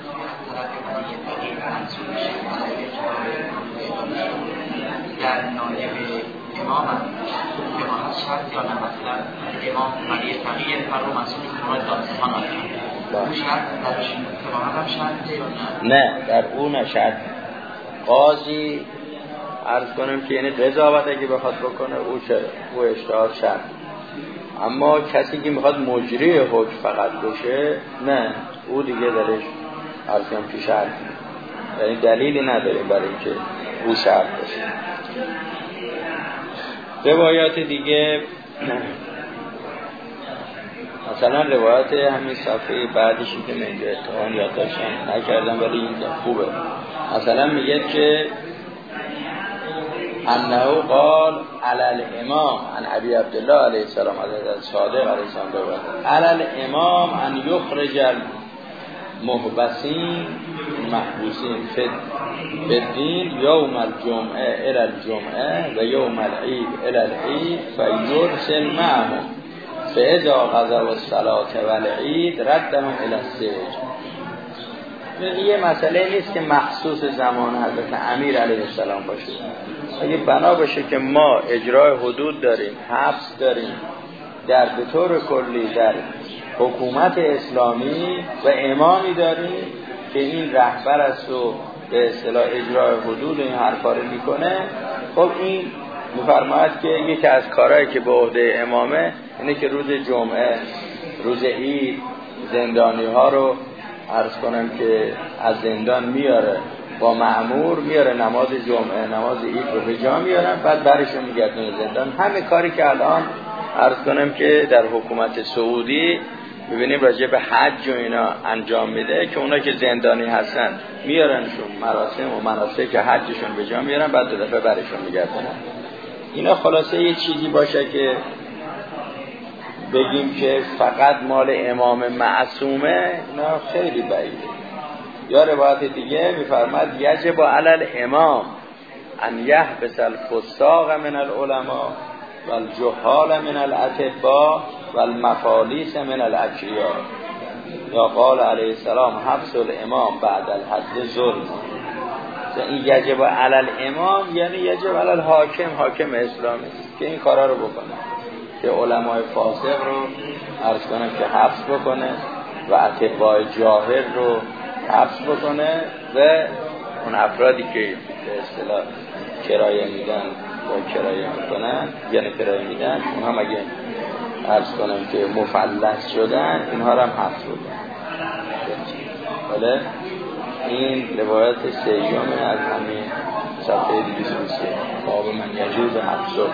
در نایب امام امام شرط یا نه، مثلا امام ولی فقیه فرو مسئول فرمان دادستان است. اون شرط درش امام هم شرطه یا نه؟ نه، در اون شرط. قاضی عرض کنم که یعنی قضاوت اگه بخواد بکنه او چه او اجتهاد شرط. اما کسی که میخواد مجری حکم فقط بشه، نه، او دیگه درش عرض کنم که شرط. یعنی دلیلی نداره برای اینکه او شرط باشه. روایات دیگه مثلا روایات همین صفحه بعدشی که من به اتهام یاد داشتم نکردم ولی این خوبه. مثلا میگه که انه قال علی الامام عن ابی عبدالله علیه السلام از صادق علیه السلام روایت علی الامام ان یخرج المحبسین محبوسین فی الدین یوم الجمعه الی الجمعه و یوم العید الی العید فیرسل معهم فاذا قضوا الصلاة والعید ردهم الی السجن. این یه مسئله نیست که مخصوص زمان حضرت امیر علیه السلام باشه. اگه بنا باشه که ما اجرای حدود داریم، حبس داریم در به طور کلی در حکومت اسلامی و امامی داریم که این رهبر است و به اصطلاح اجرای حدود این حرفا رو میکنه، خب این میفرماید که یکی از کارهایی که به عهده امامه اینه که روز جمعه، روز عید زندانی ها رو عرض کنم که از زندان میاره، با مأمور میاره نماز جمعه نماز عید رو به جا میارن، بعد برشون میگردونه زندان. همه کاری که الان عرض کنم که در حکومت سعودی ببینیم راجع به حج و اینا انجام میده که اونا که زندانی هستن میارنشون مراسم و مناسک حجشون به جا میارن، بعد دو دفعه برشون میگردونن. اینا خلاصه یه چیزی باشه که بگیم که فقط مال امام معصومه، اینا خیلی بعیده. یا روایت دیگه میفرماد یجب علی الامام ان یحبس الفساق من العلماء والجهال من الاطباء والمفاليس من الاکریا. یا قال علیه السلام حبس الامام بعد الحد ظلم. این یجب علی الامام یعنی یجب علی الحاکم، حاکم اسلامی که این کارا رو بکنه، که علمای فاسق رو عرض کنه که حبس بکنه و اطباء جاهل رو حبس بکنه و اون افرادی که به اصطلاح کرایه میدن یا کرایه میکنن یعنی کرایه میدن اون هم اگه عرض کنم که مفلس شدن اینها رو هم حبس بکنن. بله این روایت سیوم از همین صفحه دویست و سه باب من یجوز حبسه.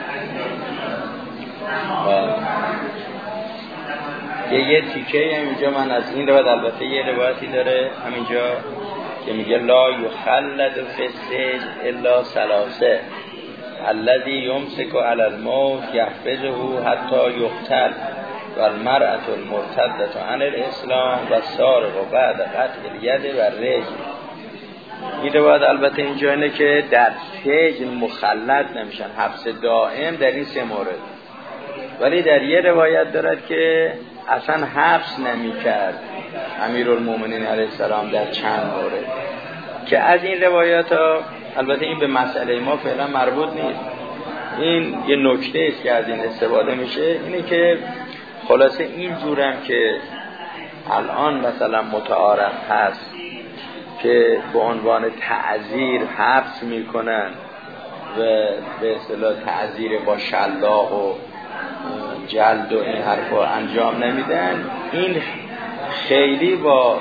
یه یه تیکه اینجا من از این روایت، البته یه روایتی داره همینجا که میگه لا یخلد فی السجن الا ثلاثه الذی یمسک علی الموت یحفظه حتی یقتل و المرأة المرتدة عن الاسلام و سارق بعد قطع الید و رجل. این روایت البته اینجا اینه که در سجن مخلد نمیشن، حبس دائم در این سه مورد. ولی در یه روایت دارد که اصلا حبس نمی کرد امیرالمومنین علیه السلام در چند مورد، که از این روایات ها البته این به مسئله ما فعلا مربوط نیست. این یه نکته است که از این استفاده میشه، اینه که خلاصه این جورم که الان مثلا متعارف هست که به عنوان تعزیر حبس میکنن و به اصطلاح تعزیر با شلاق و جلد و این حرفا انجام نمیدن، این خیلی با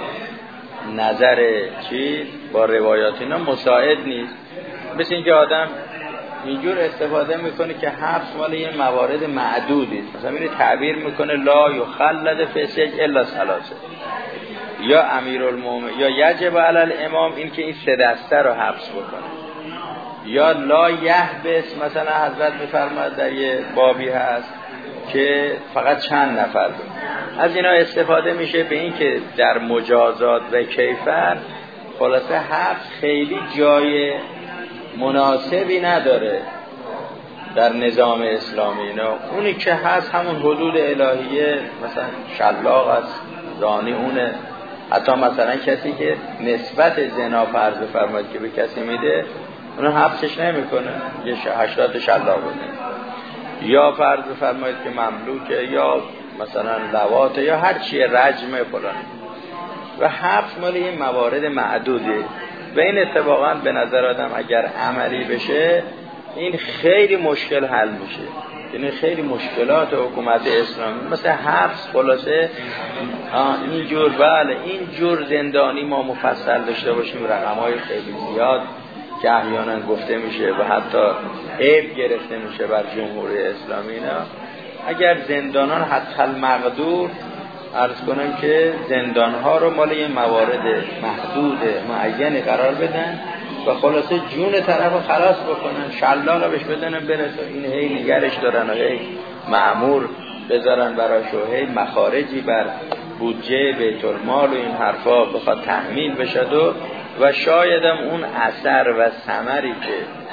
نظر چیز با روایات اینا مساعد نیست. مثل اینکه آدم اینجور استفاده میکنه که حبس مال یه موارد معدودی است، مثلا میره تعبیر میکنه لا یخلد فی السجن الا ثلاثه، یا امیرالمومنین یا یجب علی الامام این که این سه دسته رو حبس بکنه، یا لا یحبس مثلا حضرت میفرماد در یه بابی هست که فقط چند نفر بود. از اینا استفاده میشه به این که در مجازات و کیفر خلاصه حبس خیلی جای مناسبی نداره در نظام اسلامی. اینا اونی که هست همون حدود الهیه، مثلا شلاق است، زانی اونه، حتی مثلا کسی که نسبت زنا فرض بفرماید که به کسی میده اونو حبسش نمیکنه، یه هشتاد شلاق بده، یا فرض بفرمایید که مملوکه یا مثلا لواطه یا هر چیه رجم فلان، و حبس مال این موارد معدوده. و این اتفاقا به نظر آدم اگر عملی بشه این خیلی مشکل حل میشه، یعنی خیلی مشکلات حکومت اسلامی مثلا حبس خلاصه اینجور بله اینجور زندانی ما مفصل داشته باشیم، رقم‌های خیلی زیاد که احیانا گفته میشه و حتی عیب گرفته میشه بر جمهوری اسلامی. نه اگر زندانان حتی المقدور عرض کنم که زندانها رو مال یه موارد محدود معینی قرار بدن و خلاصه جون طرف رو خلاص بکنن، شلاق بهش بدن برسه، این هی نگرش دارن و هی مأمور بذارن براش و هی مخارجی بر بودجه بیت المال و این حرفا بخواد تأمین بشد و و شایدم اون اثر و ثمری که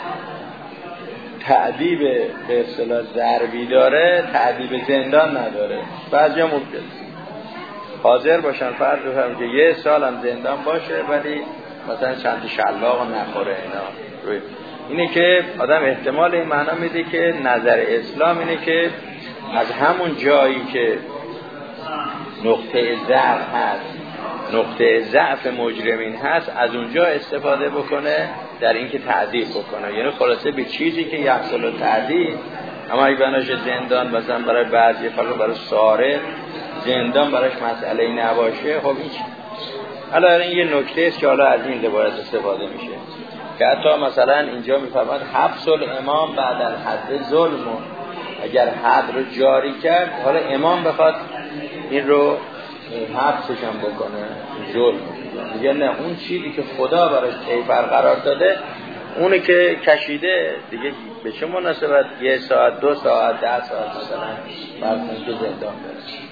تعذیب به اصطلاح ضربی داره تعذیب زندان نداره. بعضیا ممکن حاضر باشن فرض بفرمایید که یه سال هم زندان باشه ولی مثلا چند شلاق نخوره اینا. روی اینه که آدم احتمال این معنا میده که نظر اسلام اینه که از همون جایی که نقطه ضعف هست، نقطه ضعف مجرمین هست، از اونجا استفاده بکنه در اینکه تعذیب بکنه. یعنی خلاصه به چیزی که یحصل تعذیب، اما اگه بناش زندان مثلا برای بعضی فقط برای ساره زندان براش مسئله نباشه، خب هیچ. حالا این یه نکته است که حالا از این روایت استفاده میشه که حتی مثلا اینجا میفرماد حبس الامام بعد الحد ظلم، اگر حد رو جاری کرد حالا امام بخواد این رو حبسش هم بکنه ظلم، میگه نه اون چیزی که خدا براش کیفر قرار داده اونی که کشیده دیگه به چه مناسبت یه ساعت دو ساعت ده ساعت مثلا برسن که زندان بره.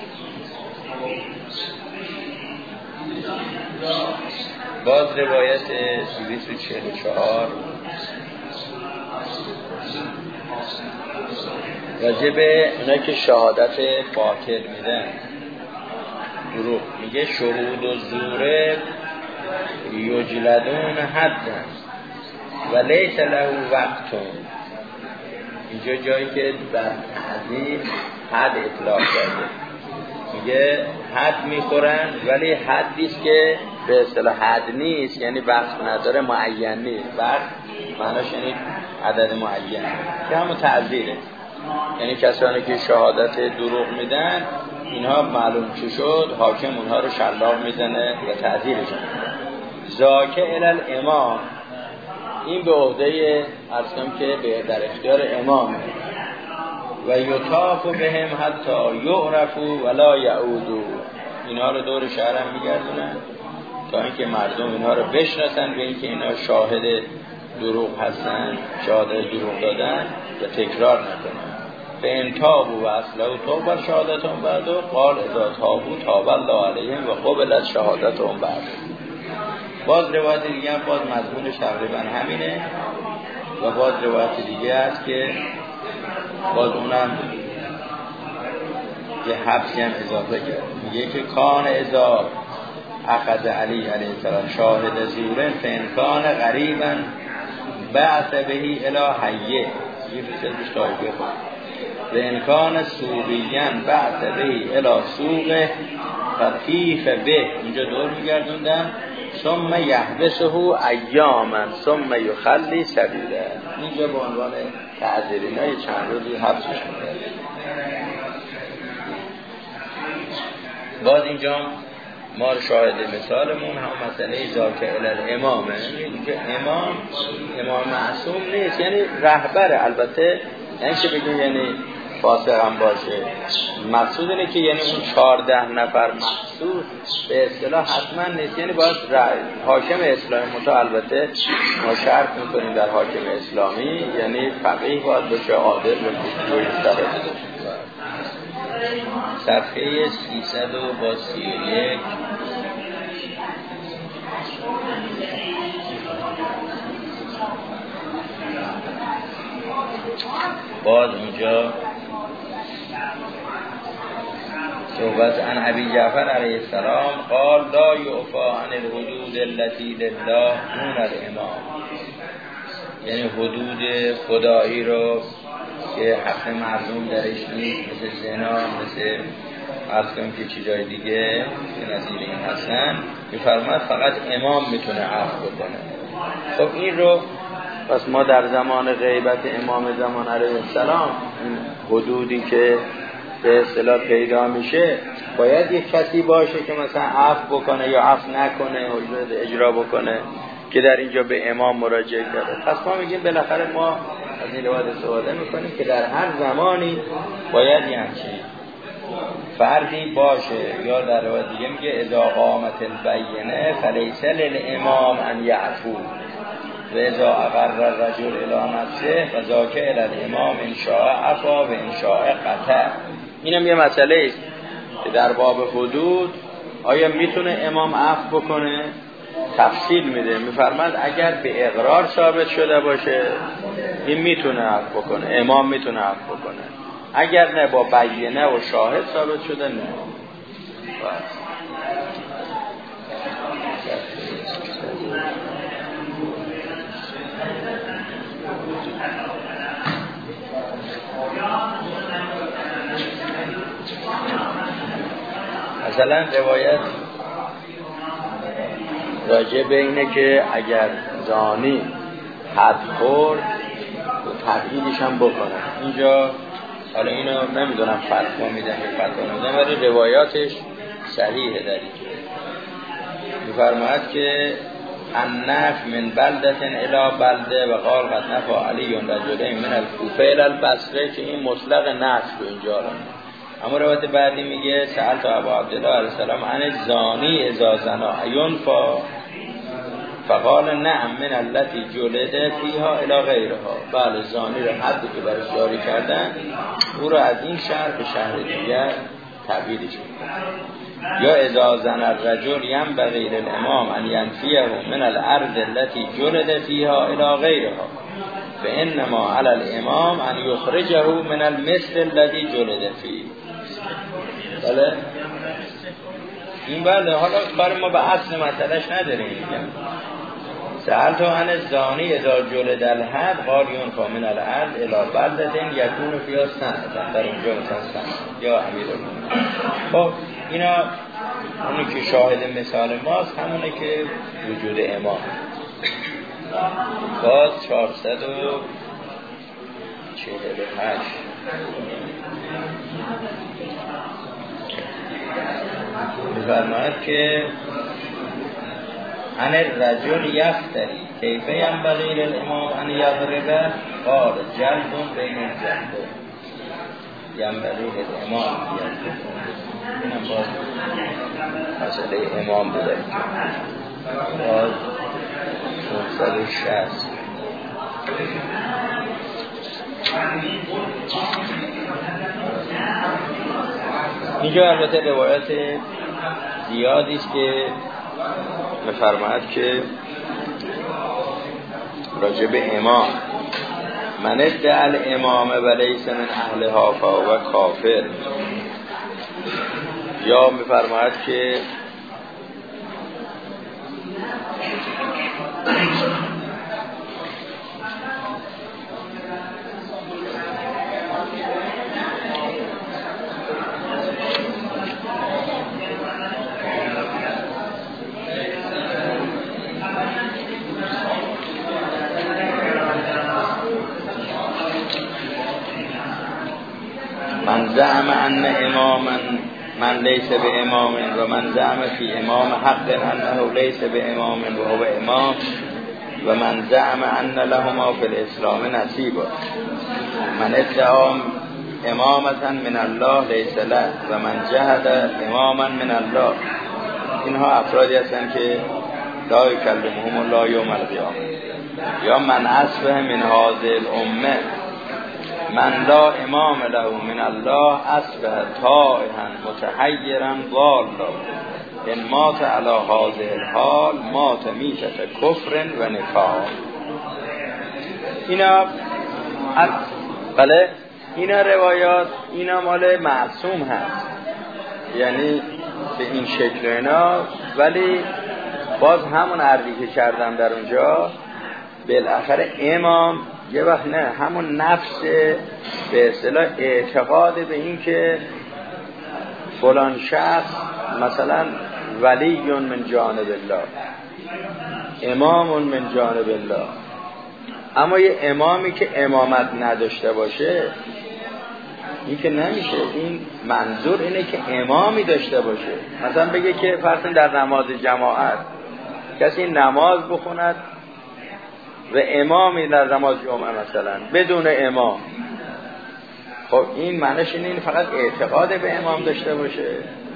باز روایت دویست و چهل و چهار راجع به اونا که شهادت باطل میدن دروغ، میگه شهود و زوره یجلدون حدن و لیس له وقتون. اینجا جایی که بر تعذیب حد اطلاق کرده، میگه حد میخورن ولی حدیست که به اصطلاح حد نیست، یعنی وقت نداره، معین نیست. وقت معناش یعنی عدد معین که همون تعذیره، یعنی کسانی که شهادت دروغ میدن اینها معلوم چه شد حاکم اونها رو شلاق میزنه و تعذیرش میکنه. زاکه الالامام، این به عهده عرض کنم که به در اختیار امامه و یطاف بهم حتی یعرفوا ولا یعودوا. اینا رو دور شهرم میگردونن تا اینکه مردم اینا رو بشناسن به اینکه اینا شاهد دروغ هستن، شاهد دروغ دادن و تکرار نکنن. فإن تابوا وأصلحوا توبة شهادتهم بعد قال اذا تابوا تاب الله علیهم و قبلت شهادتهم بعد. باز روایت دیگه هم باز مضمونش تقریبا همینه و باز روایت دیگه هست که باز اونم یه حبسی هم اضافه کرد. میگه که کان اذا اخذ علی علیه السلام شاهد زورن فانکان غریبا بعث بهی الی حیه یه بسید بشتایی بخون و انکان سوقیان بعث بهی الی سوقه فقیف به اینجا دور میگردوندن ثم یحبسه ایاما ثم یخلی سبیله. اینجا به عنوان تعذیرین های چند روزی حبسش میکنه. باز اینجا ما شاهد مثالمون هم مسئله ذاکر الامامه. میگه که امام امام معصوم نیست، یعنی رهبره. البته یعنی که بگیم یعنی فاسق هم باشه، مقصود اینه که یعنی اون چهارده نفر مقصود به اصطلاح حتما نیست، یعنی باید حاکم اسلامی متا. البته ما شرط میکنیم در حاکم اسلامی یعنی فقیه باید باشه، عادل و جوی سره. صفحه سیصد و سی و یک باز اونجا صحبت عن ابی جعفر علیه السلام قال لا یعفا عن الحدود التي لله دون الامام. یعنی حدود خدایی رو که حق مردم درش نیست، مثل زنا، مثل عرض کنیم که چیزای دیگه که نظیر این هستن، که فرماد فقط امام میتونه عفو بکنه. خب این رو پس ما در زمان غیبت امام زمان علیه السلام این حدودی که به اصطلاح پیدا میشه باید یک کسی باشه که مثلا عفو بکنه یا عفو نکنه، حدود اجرا بکنه، که در اینجا به امام مراجعه کرده. پس ما میگیم بالاخره ما از این روایت استفاده میکنیم که در هر زمانی باید یه همچین فردی باشه. یا در روایت دیگه میگه اذا قامت البینه فلیس للامام ان یعفو و اذا اقر الرجل الی نفسه فذاک الی الامام ان شاء عفا و ان شاء قطع. اینم یه مسئله است که در باب حدود آیا میتونه امام عفو بکنه؟ تفصیل میده، میفرماد اگر به اقرار ثابت شده باشه این میتونه عفو بکنه، امام میتونه عفو بکنه. اگر نه با بینه و شاهد ثابت شده نه. مثلا روایت راجع به اینه که اگر زانی حد خورد و تبعیدش هم بکنه. اینجا حالا اینو نمیدونم فتوا میدن یا فتوا نمیدن، ولی روایاتش صحیحه. در اینجا میفرماید که النف من بلدت الی بلده و قال قد نفع علی رجلین من الکوفه الی البصره، که این مطلق نفع رو اینجا رو. اما روایت بعدی میگه سألت ابا عبدالله علیه السلام عن الزانی اذا زنا ینفع فقال نعم من التي جلد فيها الى غیرها. بله، زانی رو حدی که برش جاری کردن او رو از این شهر به شهر دیگر تبعیدش میکنه. یا اذا زنا الرجل ينبغي للامام ان ينفيه من الارض التي جلد فيها الى غیرها فانما على الامام ان يخرجه من المثل الذي جلد فيه. بله این بله. حالا برای ما به اصل مسئلهش نداریم. میگم سألت عن الزانی اذا جلد الحد قال ينفع من الارض الى بلدة يكون فيها سنة. در اینجا مثلا سنة یا امیرالمومنین. خب اینا اونی که شاهد مثال ماست همونه که وجود امام. باز چهارصد و چهل و هشت می‌فرماید که عن الرجل یفتری کیف ینبغی للامام ان یضرب قال جلد بین الجلد ینبغی للامام یضرب. اینم باز مسئله امام بوده. باز نهصد و شصت اینجا البته روایت زیادی است که می‌فرماید که راجع به امام من ادعى الامام و لیس من اهلها فهو کافر، یا می‌فرماید که من زعم ان اماما من لیس به امام و من زعم فی امام حق انه لیس به امام و هو امام و من زعم ان لهما فی الاسلام نصیبا من ادعا امامتا من الله لیس له و من جهد اماما من الله. اینها افرادی هستند که لا یکلمهم الله یوم القیامه. یا من اصبح من هذه الامه من لا امام له من الله اصبح تائها متحیرا ضالا ان مات علی هذه الحال مات میتة کفر و نفاق. اینا بله اینا روایات اینا مال معصوم هست، یعنی به این شکل اینا، ولی باز همون عرضی که کردم در اونجا بالاخره امام یه وقت نه همون نفس به اصطلاح اعتقاد به این که فلان شخص مثلا ولی من جانب الله، امام من جانب الله. اما یه امامی که امامت نداشته باشه این که نمیشه. این منظور اینه که امامی داشته باشه. مثلا بگه که فرض در نماز جماعت کسی نماز بخوند و امامی در نماز جمعه مثلا بدون امام، خب این معنیش اینه فقط اعتقاد به امام داشته باشه،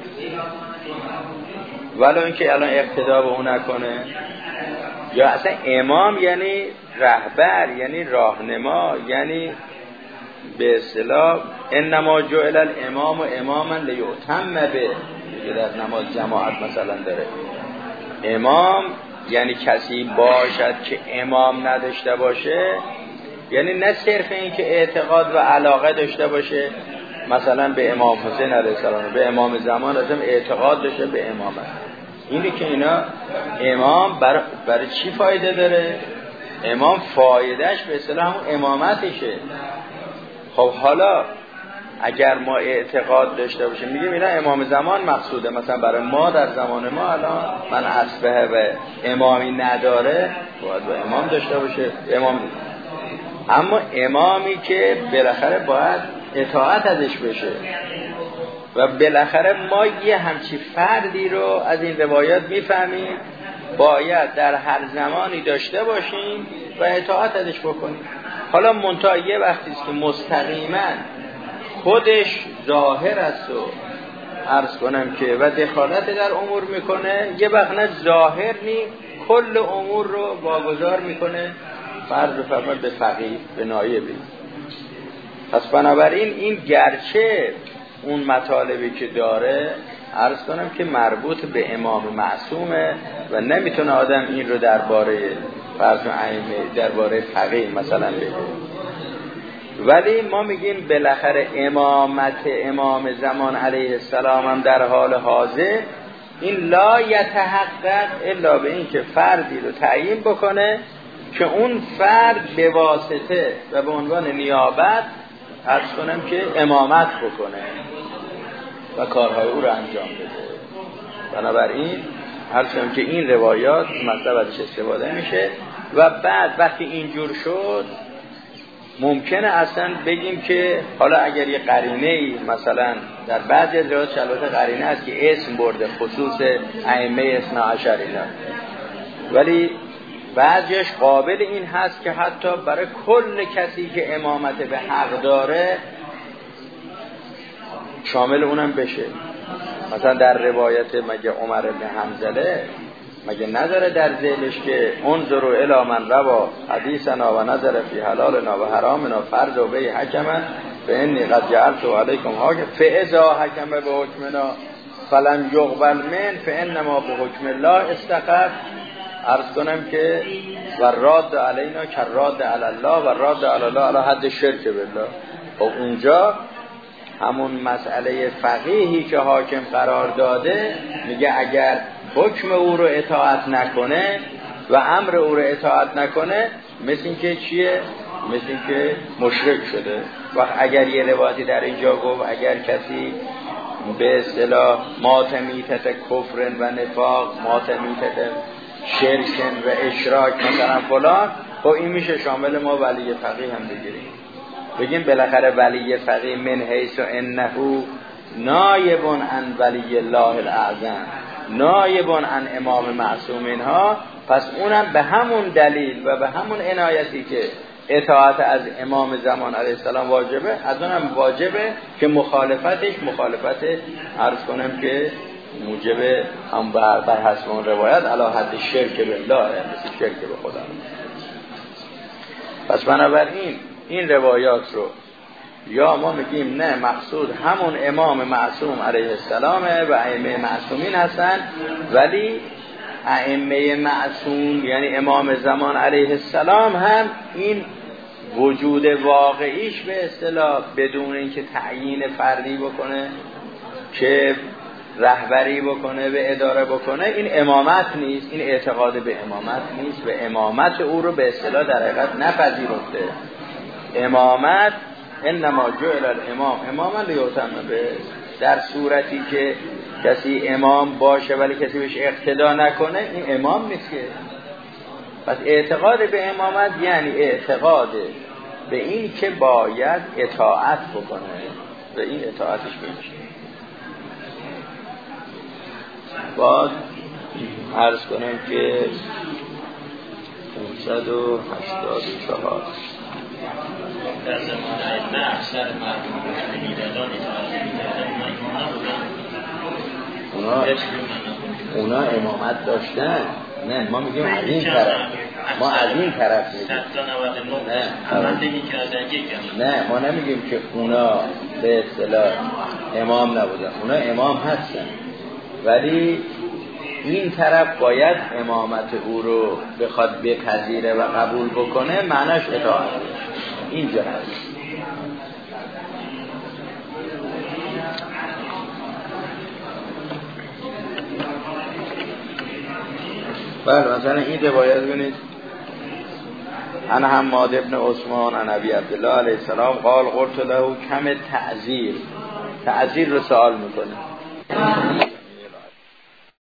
ولو اینکه الان اقتدا به اون نکنه. یا اصلا امام یعنی رهبر، یعنی راهنما، یعنی به اصطلاح انما جعل الامام و اماما لیؤتم به، که در نماز جماعت مثلا داره. امام یعنی کسی باشد که امام نداشته باشه، یعنی نه صرف این که اعتقاد و علاقه داشته باشه مثلا به امام حسین علیه السلام، به امام زمان ازم اعتقاد داشته به امامت. اینی که اینا امام برای, برای چی فایده داره؟ امام فایدهش به اصطلاح همون امامتشه. خب حالا اگر ما اعتقاد داشته باشیم میگیم اینا امام زمان مقصوده، مثلا برای ما در زمان ما الان من اصبح و امامی نداره باید با امام داشته باشه امام. اما امامی که بالاخره باید اطاعت ازش بشه و بالاخره ما یه همچی فردی رو از این روایات میفهمیم باید در هر زمانی داشته باشیم و اطاعت ازش بکنیم. حالا منتها یه وقتی است که مستقیما خودش ظاهر است و عرض کنم که و دخالت در امور میکنه، یه وقت نه ظاهر نی کل امور رو واگذار میکنه فرض بفرمایید به فقیه به نایبی. پس بنابراین این گرچه اون مطالبی که داره عرض کنم که مربوط به امام معصومه و نمیتونه آدم این رو درباره فرض ائمه درباره فقیه مثلا بگه. ولی ما میگیم بالاخره امامت امام زمان علیه السلام هم در حال حاضر این لا یتحقق الا به این که فردی رو تعیین بکنه که اون فرد به واسطه و به عنوان نیابت عرض کنم که امامت بکنه و کارهای او رو انجام بده. بنابراین عرض کنم که این روایات مطلب ازش استفاده میشه و بعد وقتی اینجور شد ممکنه اصلا بگیم که حالا اگر یه قرینه‌ای مثلا در بعضی از روایات البته قرینه است که اسم برده خصوص ائمه اثنا عشر اینا، ولی بعضیش قابل این هست که حتی برای کل کسی که امامت به حق داره شامل اونم بشه. مثلا در روایت مگه عمر بن حنظله مگه نداره در ذیلش که انظروا الی من روا حدیثنا و نظر فی حلالنا و حرامنا فرض و بی حکما فانی قد جعلت علیکم حاکم فاذا حکم به حکمنا فلم یقبل من فانما به حکم الله استقر. عرض کنم که و راد علینا کراد علی الله و راد علی الله علی حد شرک بالله. و اونجا همون مسئله فقیهی که حاکم قرار داده میگه اگر حکم او رو اطاعت نکنه و امر او رو اطاعت نکنه مثل این که چیه؟ مثل این که مشرک شده. و اگر یه روایتی در اینجا گفت اگر کسی به اصطلاح ماتمیتت کفر و نفاق ماتمیتت شرکن و اشراک مثلا فلان، خب این میشه شامل ما ولی فقیه هم بگیریم، بگیم بالاخره ولی فقیه من حیث انه نایب عن ولی الله الاعظم نایب عن امام معصومین ها. پس اونم به همون دلیل و به همون عنایتی که اطاعت از امام زمان علیه السلام واجبه، از اونم واجبه که مخالفتش مخالفت عرض کنم که موجب هم بر حسب اون روایت علی حد شرک بالله، مثل شرک به خدا. پس بنابراین این روایات رو یا ما میگیم نه مقصود همون امام معصوم علیه السلامه و ائمه معصومین هستن، ولی ائمه معصوم یعنی امام زمان علیه السلام هم این وجود واقعیش به اصطلاح بدون اینکه تعیین فردی بکنه که رهبری بکنه به اداره بکنه، این امامت نیست، این اعتقاد به امامت نیست و امامت او رو به اصطلاح در حقیقت نپذیرفته. امامت انما جعل الامام اماما لیؤتم به، در صورتی که کسی امام باشه ولی کسی بهش اقتدا نکنه این امام نیست که. پس اعتقاد به امامت یعنی اعتقاد به این که باید اطاعت بکنه و این اطاعتش بمیشه. باز عرض کنم که پانصد و هشتاد و چهار در زمان ائمه اکثر مردم میدادان اطاعت میدادن، اونا اونا امامت داشتن. نه ما میگیم از این طرف، ما از این طرف میگیم نه نه ما نمیگیم که اونا به اصطلاح امام نبودن، اونا امام هستن ولی این طرف باید امامت او رو بخواد بپذیره و قبول بکنه، معناش اطاعت اینجا هست. بله مثلا این روایت ببینید عن حماد ابن عثمان عن ابی عبدالله علیه السلام قال قلت له کم تعذیر، تعذیر رو سوال میکنه